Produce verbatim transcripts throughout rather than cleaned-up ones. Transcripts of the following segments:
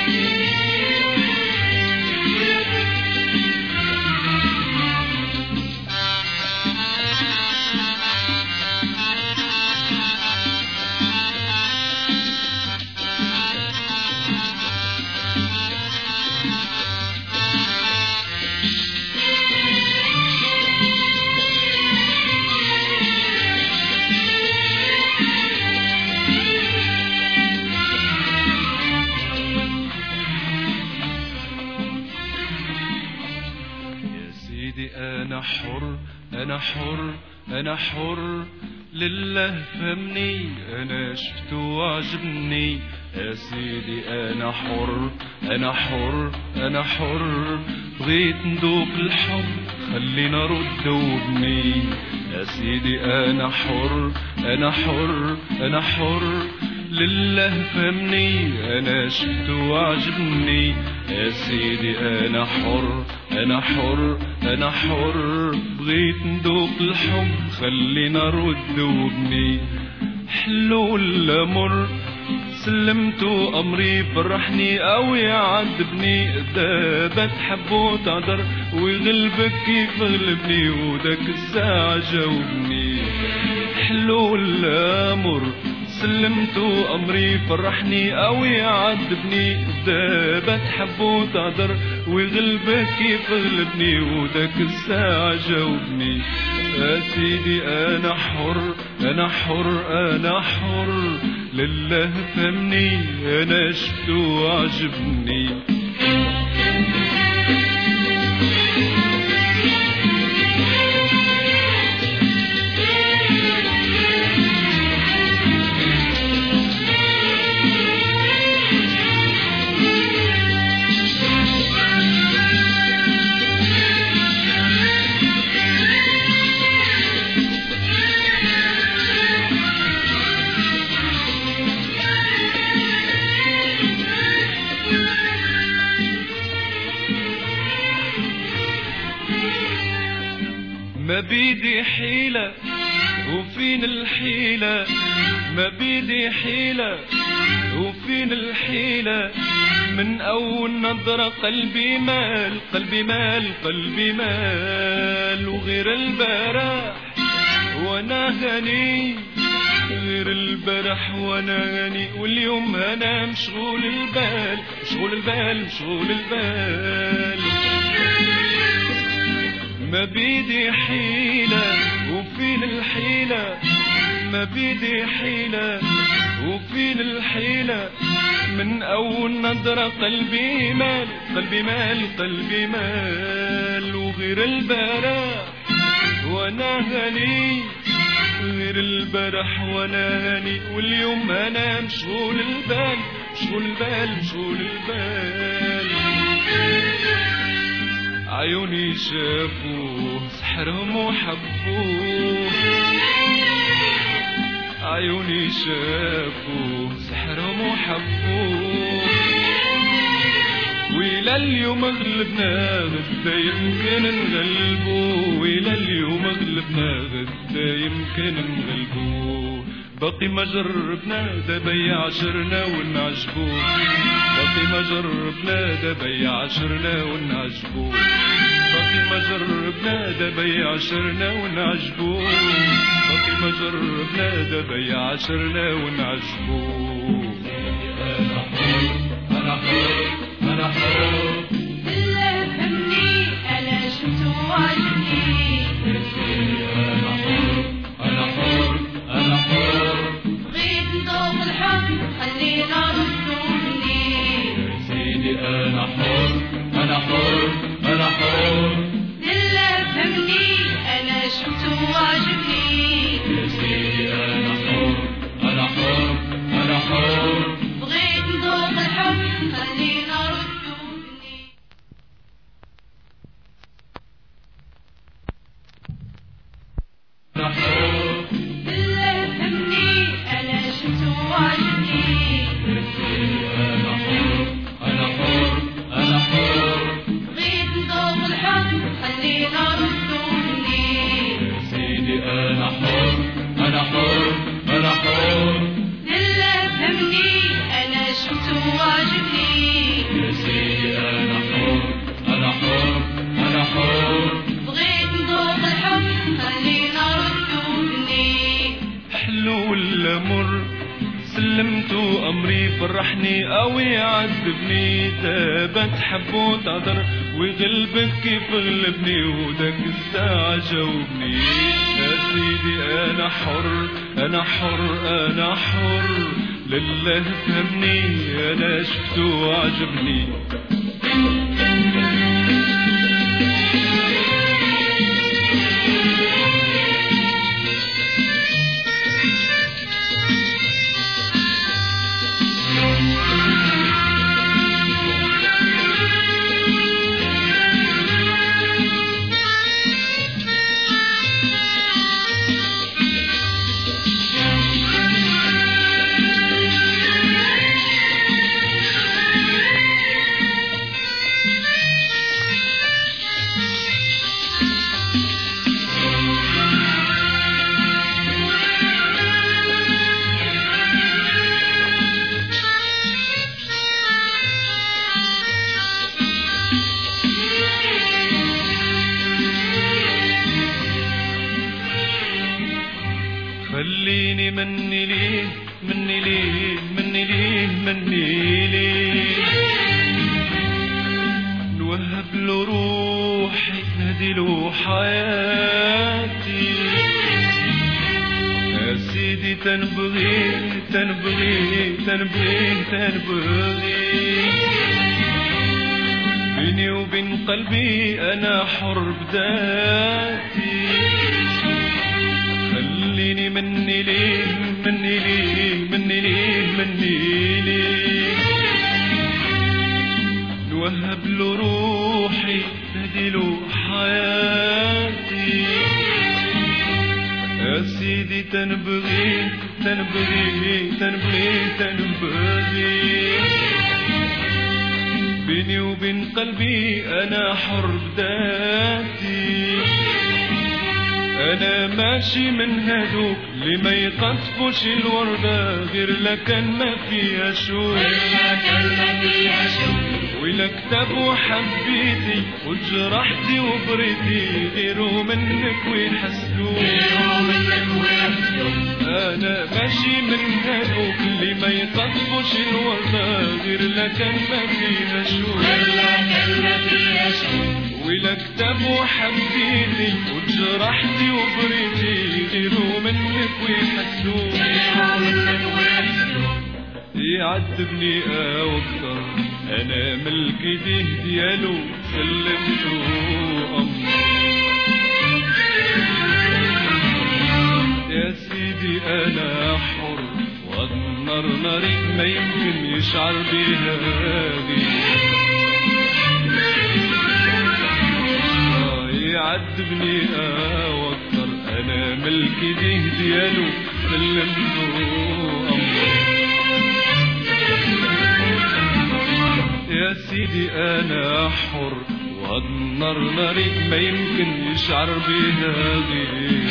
أنا حر أنا حر أنا حر لله فهمني أنا شفته وعجبني يا سيدي أنا حر أنا حر أنا حر بغيت ندوق الحب خلينا رد وابني يا سيدي أنا حر أنا حر أنا حر لله فهمني أنا شفته وعجبني يا سيدي أنا حر أنا حر أنا حر بغيت ندوق الحب خلينا رد وابني حلو ولا مر سلمت أمري فرحني أو يعذبني دابا تحب وتعذر ويغلبك كيف غلبني وداك الساعة جاوبني حلو ولا مر سلمت أمري فرحني أو يعذبني دابا تحب وتعذر ويغلبك كيف غلبني وداك الساعة جاوبني يا سيدي أنا حر أنا حر أنا حر لله فهمني أنا شفته وعجبني ما بيدي حيلة وفين الحيلة ما بيدي حيلة وفين الحيلة من أول نظرة قلبي مال قلبي مال قلبي مال وغير البارح وانا غني غير البارح وانا غني واليوم انا مشغول البال مشغول البال مشغول البال ما بيدي حيلة وفين الحيلة ما بيدي حيلة وفين الحيلة من أول نظرة قلبي مال قلبي مال قلبي مال وغير البارح وانا غني غير البارح وانا غني واليوم انا مشغول البال مشغول البال مشغول البال عيوني شافوه سحرهم وحبوه عيوني شافوه سحرهم وحبوه وإلى اليوم غلبنا غدا يمكن نغلبوه وإلى اليوم غلبنا غدا يمكن نغلبوه باقي ما جربنا دابا يعشرنا ونعجبوه باقي ما جربنا دابا يعشرنا ونعجبوه باقي ما جربنا دابا يعشرنا ونعجبوه باقي ما جربنا دابا يعشرنا ونعجبوه أنا حر أنا حر أنا حر بالله فهمني أنا شفته وعجبني أنا حر أنا حر أنا حر بغيت ندوق الحب خلينا ردوني سيدي أنا حر أنا حر أنا حر بالله فهمني أنا شفته وعجبني يا سيدي أنا حر أنا حر أنا حر بغيت ندوق الحب خلينا ردوني أنا حر بالله فهمني أنا شفته وعجبني يا سيدي أنا حر أنا حر أنا حر بغيت ندوق الحب خلينا ردوني يا سيدي أنا حر أنا حر أنا حر بالله فهمني أنا شفته وعجبني سلمتو أمري فرحني أو يعذبني، تابت حب وتعذر وغلبك كيف غلبني وداك الساعة جاوبني. يا سيدي أنا حر أنا حر أنا حر، لله فهمني أنا شفتو وعجبني. خليني مني ليه مني ليه مني ليه مني ليه، نوهب له روحي نهدي له حياتي. يا سيدي تنبغي تنبغي تنبغي تنبغي، بيني وبين قلبي أنا حر بذاتي. خليني مني ليه مني ليه مني ليه مني ليه، نوهب له روحي نهدي له حياتي. يا سيدي تنبغي تنبغي تنبغي تنبغي، بيني وبين قلبي أنا حر بذاتي. أنا ماشي من هدوك اللي ما يقطفوش الوردة غير لكن ما فيها شوق، ولا كتاب وحبيتي وجرحتي وبريتي غيروا منك ويحسدوك. أنا ماشي من هدوك اللي ما يقطفوش الوردة غير لكن ما فيها شوق، ولا كتاب وحبيتي وجرحتي وبريتي غيروا منك ويحسدوك. يعذبني أكتر أنا ملك ايديه ديالو سلمتو أمري. يا سيدي أنا حر والنار ناري ما يمكن يشعر بيها غيري. يعذبني أكتر أنا ملك ايديه ديالو سلمتو أمري. يا سيدي أنا حر والنار ناري ما يمكن يشعر بيها غيري.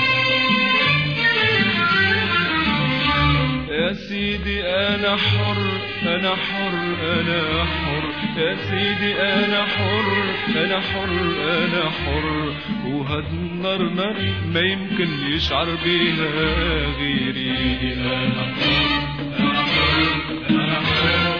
يا سيدي أنا حر أنا حر أنا حر، يا سيدي أنا حر أنا حر أنا حر، وهاد النار ناري ما يمكن يشعر بيها غيري. أنا حر أنا حر أنا حر،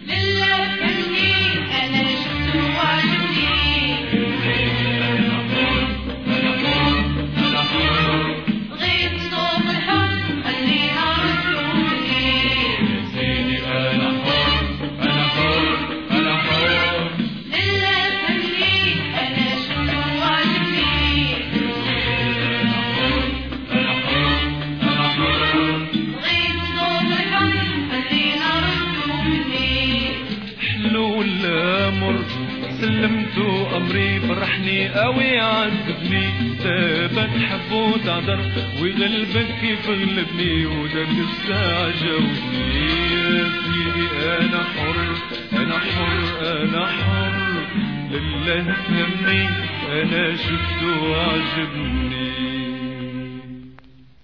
سلمتو أمري فرحني أو يعذبني، تابت حب وتعذر ويغلبك كيف غلبني وداك الساعة جاوبني. يا سيدي أنا حر أنا حر أنا حر، لله فهمني أنا شفتو وعجبني.